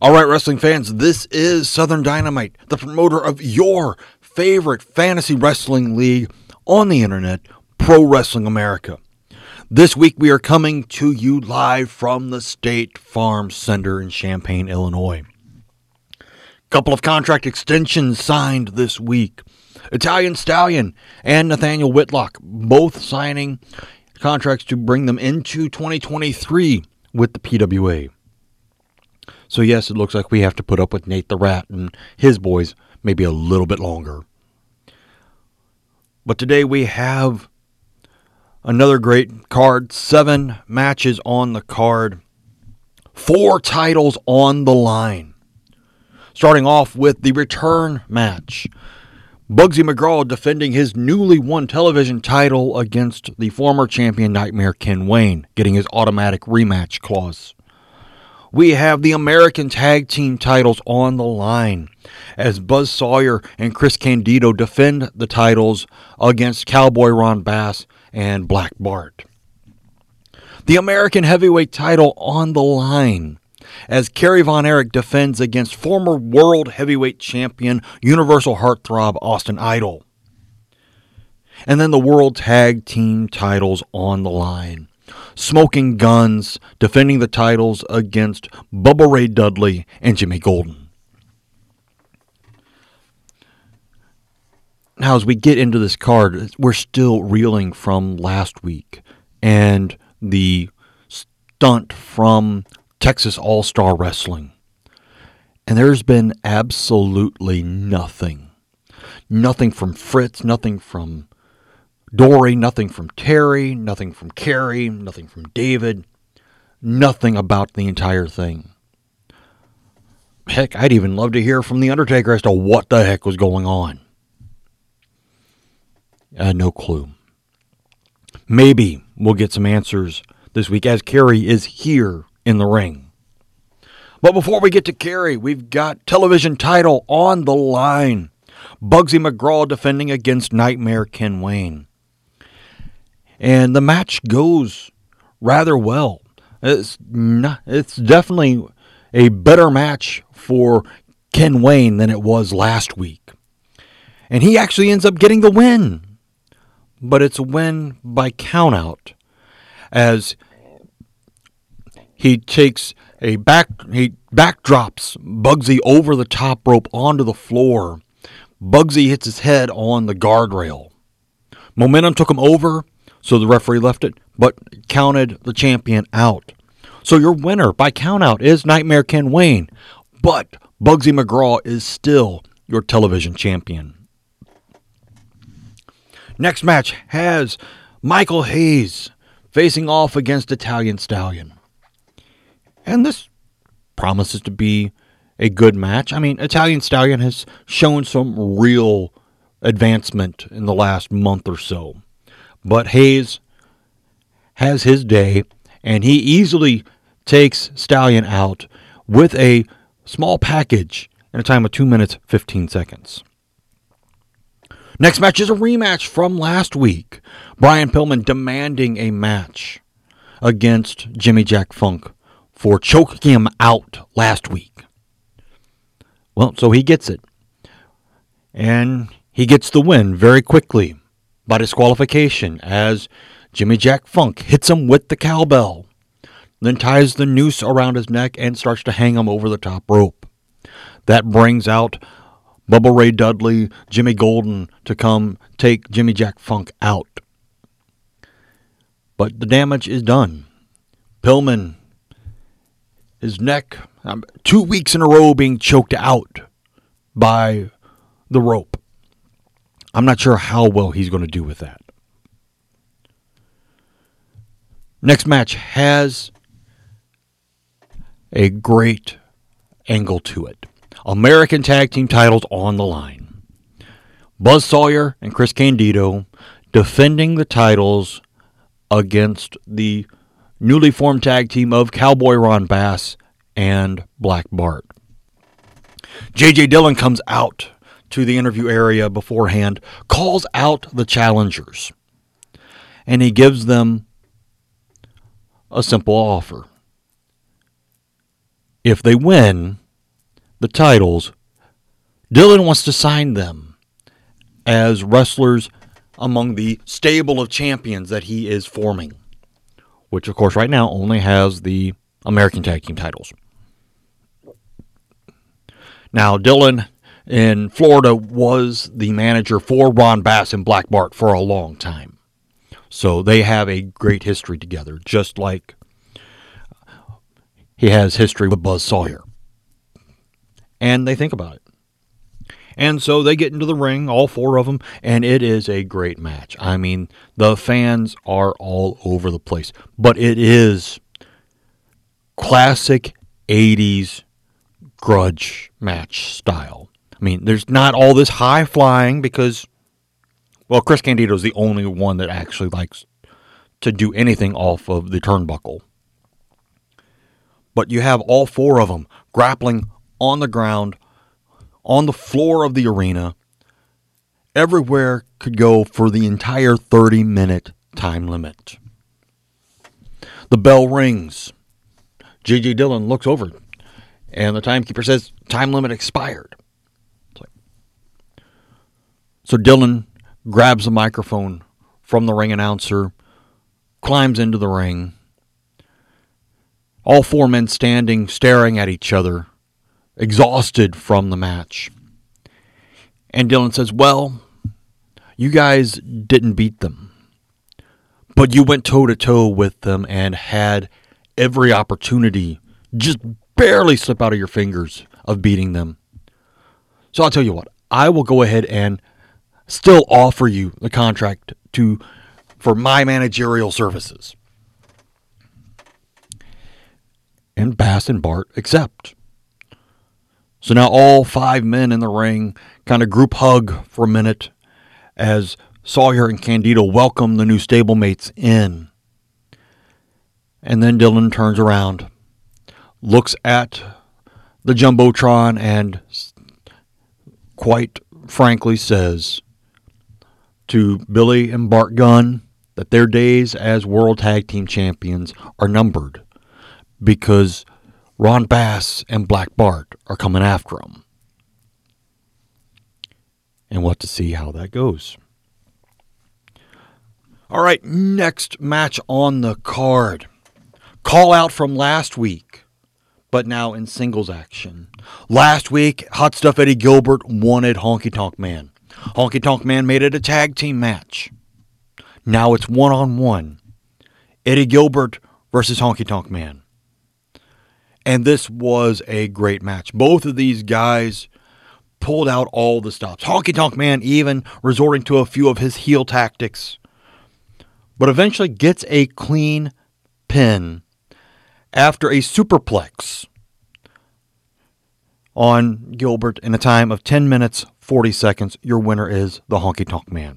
All right, wrestling fans, this is Southern Dynamite, the promoter of your favorite fantasy wrestling league on the internet, Pro Wrestling America. This week we are coming to you live from the State Farm Center in Champaign, Illinois. Couple of contract extensions signed this week. Italian Stallion and Nathaniel Whitlock both signing contracts to bring them into 2023 with the PWA. So yes, it looks like we have to put up with Nate the Rat and his boys maybe a little bit longer. But today we have another great card. 7 matches on the card. 4 titles on the line. Starting off with the return match. Bugsy McGraw defending his newly won television title against the former champion Nightmare Ken Wayne, getting his automatic rematch clause. We have the American Tag Team titles on the line as Buzz Sawyer and Chris Candido defend the titles against Cowboy Ron Bass and Black Bart. The American Heavyweight title on the line as Kerry Von Erich defends against former World Heavyweight Champion Universal Heartthrob Austin Idol. And then the World Tag Team titles on the line. Smoking Guns defending the titles against Bubba Ray Dudley and Jimmy Golden. Now, as we get into this card, we're still reeling from last week and the stunt from Texas All-Star Wrestling. And there's been absolutely nothing. Nothing from Fritz, nothing from Dory, nothing from Terry, nothing from Kerry, nothing from David. Nothing about the entire thing. Heck, I'd even love to hear from The Undertaker as to what the heck was going on. I had no clue. Maybe we'll get some answers this week as Kerry is here in the ring. But before we get to Kerry, we've got television title on the line. Bugsy McGraw defending against Nightmare Ken Wayne. And the match goes rather well. It's definitely a better match for Ken Wayne than it was last week. And he actually ends up getting the win. But it's a win by countout as he takes he backdrops Bugsy over the top rope onto the floor. Bugsy hits his head on the guardrail. Momentum took him over, so the referee left it, but counted the champion out. So your winner by countout is Nightmare Ken Wayne, but Bugsy McGraw is still your television champion. Next match has Michael Hayes facing off against Italian Stallion. And this promises to be a good match. I mean, Italian Stallion has shown some real advancement in the last month or so. But Hayes has his day, and he easily takes Stallion out with a small package in a time of 2 minutes, 15 seconds. Next match is a rematch from last week. Brian Pillman demanding a match against Jimmy Jack Funk for choking him out last week. Well, so he gets it. And he gets the win very quickly by disqualification as Jimmy Jack Funk hits him with the cowbell, then ties the noose around his neck and starts to hang him over the top rope. That brings out Bubba Ray Dudley, Jimmy Golden to come take Jimmy Jack Funk out. But the damage is done. Pillman, his neck, 2 weeks in a row being choked out by the rope. I'm not sure how well he's going to do with that. Next match has a great angle to it. American Tag Team titles on the line. Buzz Sawyer and Chris Candido defending the titles against the newly formed tag team of Cowboy Ron Bass and Black Bart. J.J. Dillon comes out to the interview area beforehand, calls out the challengers, and he gives them a simple offer. If they win, the titles, Dylan wants to sign them as wrestlers among the stable of champions that he is forming, which, of course, right now only has the American Tag Team titles. Now, Dylan in Florida was the manager for Ron Bass and Black Bart for a long time. So they have a great history together, just like he has history with Buzz Sawyer. And they think about it. And so they get into the ring, all four of them, and it is a great match. I mean, the fans are all over the place. But it is classic 80s grudge match style. I mean, there's not all this high flying because, well, Chris Candido is the only one that actually likes to do anything off of the turnbuckle. But you have all four of them grappling on the ground, on the floor of the arena. Everywhere could go for the entire 30-minute time limit. The bell rings. J.J. Dillon looks over, and the timekeeper says, time limit expired. So Dillon grabs the microphone from the ring announcer, climbs into the ring. All four men standing, staring at each other, exhausted from the match. And Dillon says, well, you guys didn't beat them, but you went toe-to-toe with them and had every opportunity, just barely slip out of your fingers, of beating them. So I'll tell you what, I will go ahead and still offer you the contract for my managerial services. And Bass and Bart accept. So now all five men in the ring kind of group hug for a minute as Sawyer and Candido welcome the new stablemates in. And then Dillon turns around, looks at the Jumbotron, and quite frankly says to Billy and Bart Gunn that their days as World Tag Team Champions are numbered because Ron Bass and Black Bart are coming after them. And we'll have to see how that goes. All right, next match on the card. Call out from last week, but now in singles action. Last week, Hot Stuff Eddie Gilbert wanted Honky Tonk Man. Honky Tonk Man made it a tag team match. Now it's one-on-one. Eddie Gilbert versus Honky Tonk Man. And this was a great match. Both of these guys pulled out all the stops. Honky Tonk Man even resorting to a few of his heel tactics, but eventually gets a clean pin after a superplex on Gilbert in a time of 10 minutes, 40 seconds. Your winner is the Honky Tonk Man.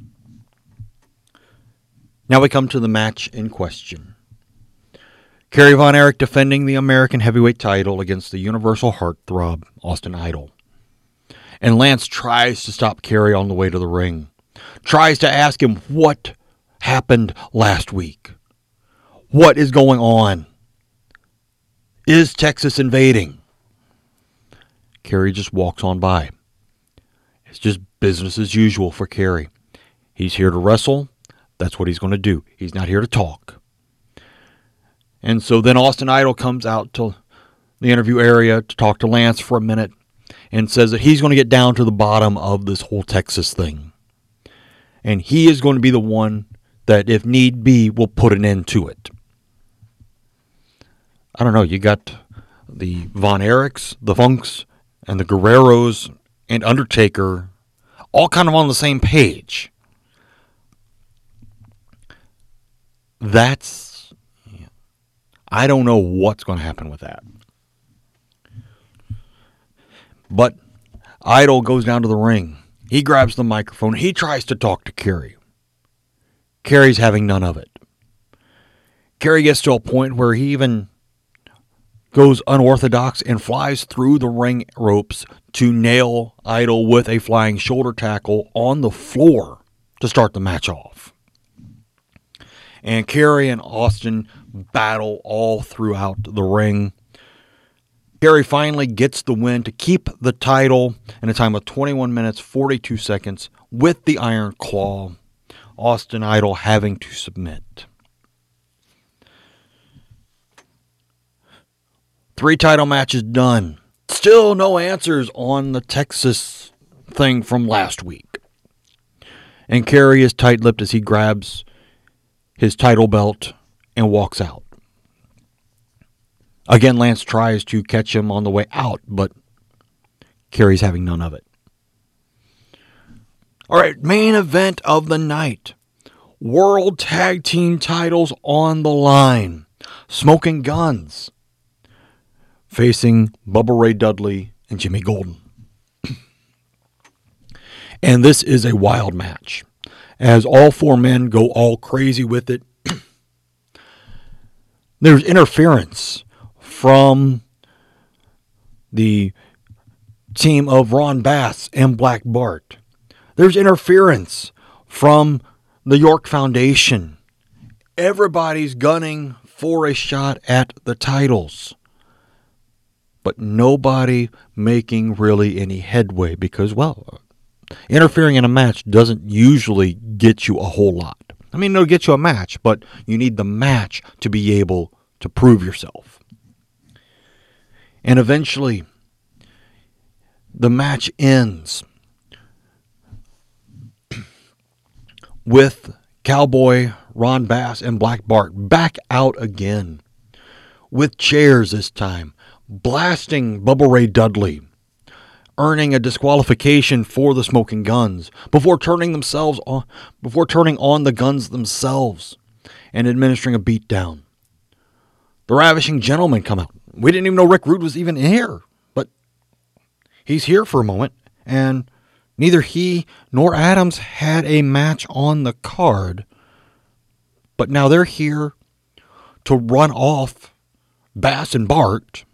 Now we come to the match in question. Kerry Von Erich defending the American Heavyweight title against the Universal Heartthrob, Austin Idol. And Lance tries to stop Kerry on the way to the ring. Tries to ask him what happened last week. What is going on? Is Texas invading? Kerry just walks on by. It's just business as usual for Kerry. He's here to wrestle. That's what he's going to do. He's not here to talk. And so then Austin Idol comes out to the interview area to talk to Lance for a minute and says that he's going to get down to the bottom of this whole Texas thing. And he is going to be the one that, if need be, will put an end to it. I don't know, you got the Von Erichs, the Funks, and the Guerreros, and Undertaker all kind of on the same page. I don't know what's going to happen with that. But Idol goes down to the ring. He grabs the microphone. He tries to talk to Kerry. Kerry's having none of it. Kerry gets to a point where he even goes unorthodox and flies through the ring ropes to nail Idol with a flying shoulder tackle on the floor to start the match off. And Kerry and Austin battle all throughout the ring. Kerry finally gets the win to keep the title in a time of 21 minutes, 42 seconds with the Iron Claw. Austin Idol having to submit. 3 title matches done. Still no answers on the Texas thing from last week. And Kerry is tight-lipped as he grabs his title belt and walks out. Again, Lance tries to catch him on the way out, but Kerry's having none of it. All right, main event of the night. World Tag Team titles on the line. Smoking Guns facing Bubba Ray Dudley and Jimmy Golden. And this is a wild match, as all 4 men go all crazy with it. There's interference from the team of Ron Bass and Black Bart. There's interference from the York Foundation. Everybody's gunning for a shot at the titles, but nobody making really any headway because, well, interfering in a match doesn't usually get you a whole lot. I mean, it'll get you a match, but you need the match to be able to prove yourself. And eventually, the match ends with Cowboy, Ron Bass, and Black Bart back out again with chairs this time, blasting Bubba Ray Dudley, earning a disqualification for the Smoking Guns before turning on the guns themselves and administering a beatdown. The Ravishing Gentlemen come out. We didn't even know Rick Rude was even here, but he's here for a moment, and neither he nor Adams had a match on the card, but now they're here to run off Bass and Bart.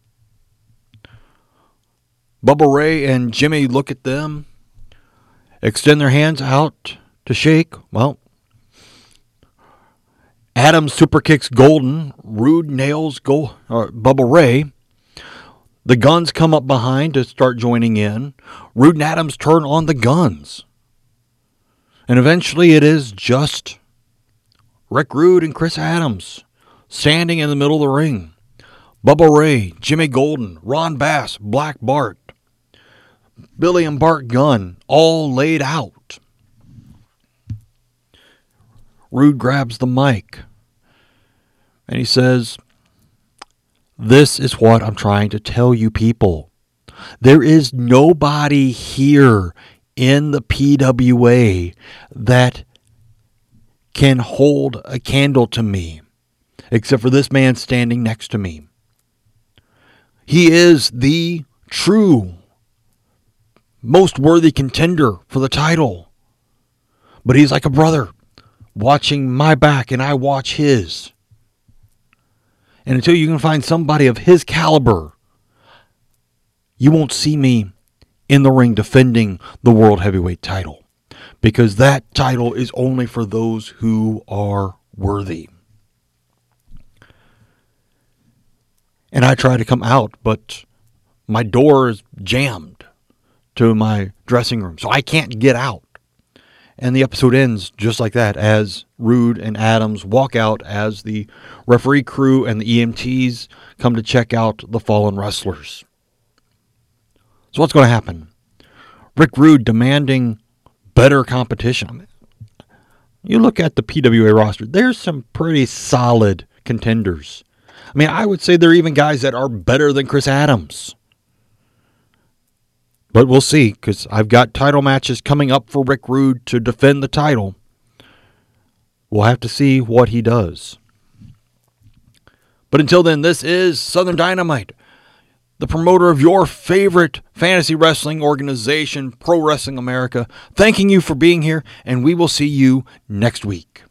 Bubba Ray and Jimmy look at them, extend their hands out to shake. Well, Adams super kicks Golden. Rude nails Bubba Ray. The Guns come up behind to start joining in. Rude and Adams turn on the Guns. And eventually it is just Rick Rude and Chris Adams standing in the middle of the ring. Bubba Ray, Jimmy Golden, Ron Bass, Black Bart, Billy and Bart Gunn, all laid out. Rude grabs the mic and he says, "This is what I'm trying to tell you people. There is nobody here in the PWA that can hold a candle to me except for this man standing next to me. He is the true most worthy contender for the title. But he's like a brother, watching my back and I watch his. And until you can find somebody of his caliber, you won't see me in the ring defending the World Heavyweight title. Because that title is only for those who are worthy." And I try to come out, but my door is jammed to my dressing room, so I can't get out. And the episode ends just like that, as Rude and Adams walk out as the referee crew and the EMTs come to check out the fallen wrestlers. So what's going to happen? Rick Rude demanding better competition. You look at the PWA roster, there's some pretty solid contenders. I mean, I would say there are even guys that are better than Chris Adams. But we'll see, because I've got title matches coming up for Rick Rude to defend the title. We'll have to see what he does. But until then, this is Southern Dynamite, the promoter of your favorite fantasy wrestling organization, Pro Wrestling America, thanking you for being here, and we will see you next week.